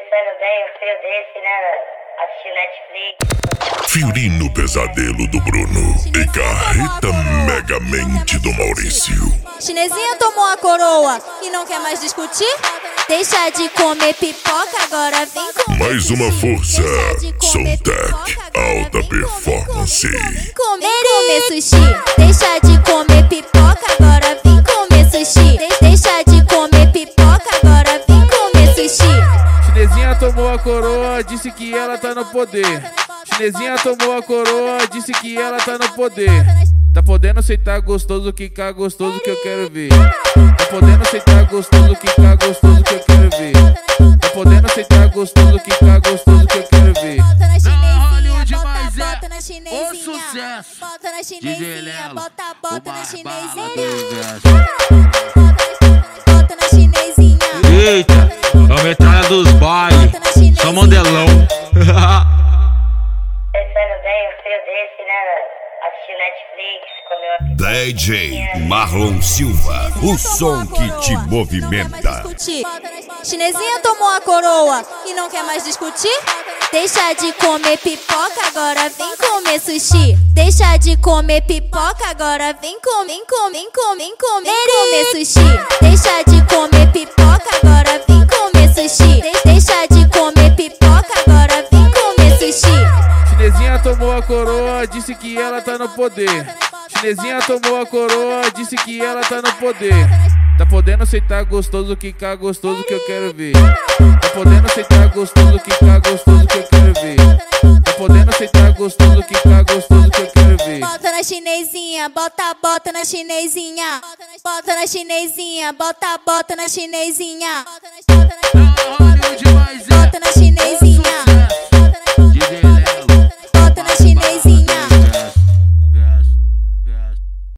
Pensando bem, um frio desse, né? Assistindo Netflix. Fiorino Pesadelo do Bruno e Carreta Megamente do Maurício. Chinesinha tomou a coroa e não quer mais discutir? Deixa de comer pipoca, agora vem comer Mais uma sushi. força, Deixa de comer Soultech, pipoca, agora alta vem performance. comer sushi. Deixa de comer pipoca, agora vem comer sushi. Deixa de comer pipoca, agora vem comer sushi. Chinesinha tomou a coroa, disse que ela tá no poder. Chinesinha tomou a coroa, disse que ela tá no poder. Tá podendo aceitar gostoso, quicar gostoso que eu quero ver. Tá podendo aceitar gostoso, quicar gostoso que eu quero ver. Tá podendo aceitar gostoso, quicar gostoso que eu quero ver. Na Hollywood, mas bota na é o chinesinha. sucesso. Bota na De chinesinha, Vilela, bota o na bala do chinesinha. universo. Bota na chinesinha. Eita, é a metralha dos bailes. Bota na chinesinha. Só mandelão. Pensando bem, um frio desse, né? Assistindo Netflix, comer uma DJ Marlon Silva, o som que te movimenta. Chinesinha tomou a coroa e não quer mais discutir? Deixa de comer pipoca, agora vem comer sushi. Deixa de comer pipoca, agora vem comer sushi. Deixa de comer pipoca, agora vem comer sushi. Deixa de comer pipoca, agora vem comer sushi. Chinesinha tomou a coroa, disse que ela tá no poder. Chinesinha tomou a coroa, disse que ela tá no poder. Tá podendo aceitar gostoso, quicar gostoso que eu quero ver. Tá podendo aceitar gostoso, quicar gostoso que eu quero ver. Tá podendo aceitar gostoso, quicar gostoso que eu quero ver. Bota na chinesinha, bota na chinesinha. Bota na chinesinha, bota na chinesinha. Na Hollywood, mas